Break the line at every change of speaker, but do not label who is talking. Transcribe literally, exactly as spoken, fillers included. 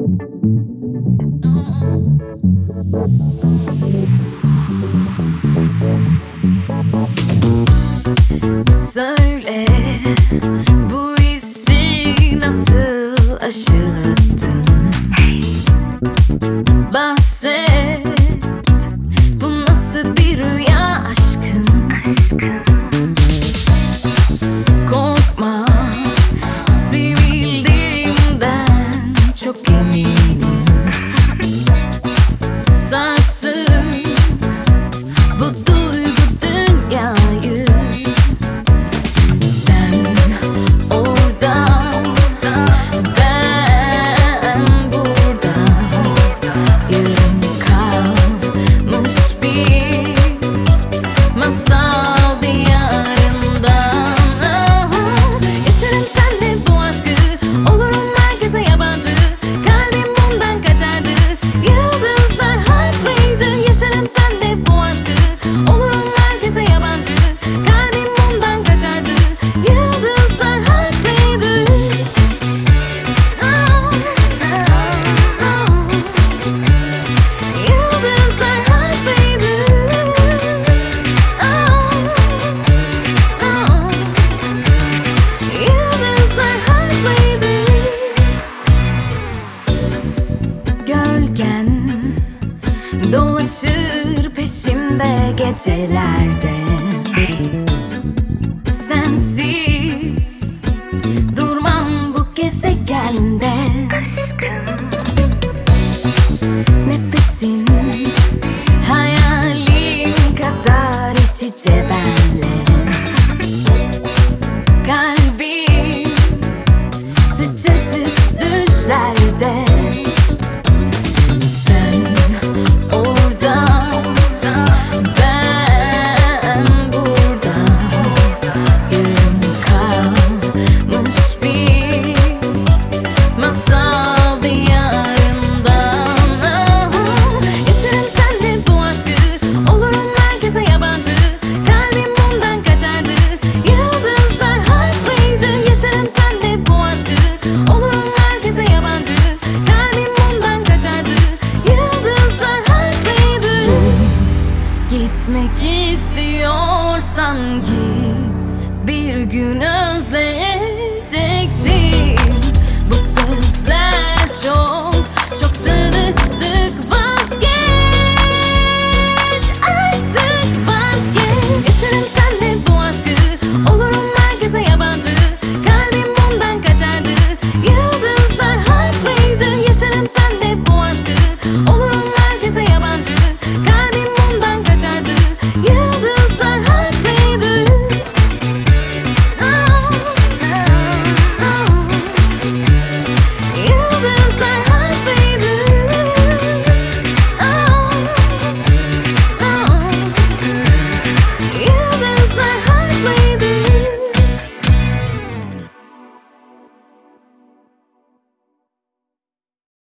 Söyle, bu hissi nasıl aşıladın? Bahset, bu nasıl bir rüya aşkım? Korkma, sevildiğimden çok eminim. Sarsın bu duygu dünyayı. Sen orada, ben burada. Yarım kalmış bir masal diyarından. Yaşarım senle bu aşkı, olurum herkese yabancı. Kalbim bundan kaçardı, yıldızlar haklıydı. Yaşarım senle bu aşkı, olurum herkese yabancı. Kalbim bundan kaçardı, yıldızlar haklıydı. Oh, oh, oh. Yıldızlar haklıydı. Oh, oh. Yıldızlar haklıydı. Gölgen dolaşır peşimde gecelerde. Sensiz durmam bu gezegende. Nefesin hayalim kadar iç içe benle. Kalbim sıcacık düşlerde. Sen orada, ben burada. Yarım kalmış bir masal diyarından. Yaşarım senle bu aşkı, olurum herkese yabancı. Kalbim bundan kaçardı, yıldızlar haklıydı. Yaşarım senle bu aşkı, olurum herkese yabancı. Kalbim bundan kaçardı, yıldızlar haklıydı. Git, gitmek istiyorsan git. Bir gün özleyeceksin. Bu sözler çok, çok tanıdık. Vazgeç, artık vazgeç. Yaşarım senle bu aşkı, olurum herkese yabancı. Kalbim bundan kaçardı, yıldızlar haklıydı. Yaşarım senle bu aşkı, olurum herkese yabancı. Kalbim bundan kaçardı, yıldızlar haklıydı. Oh, oh, oh. Yıldızlar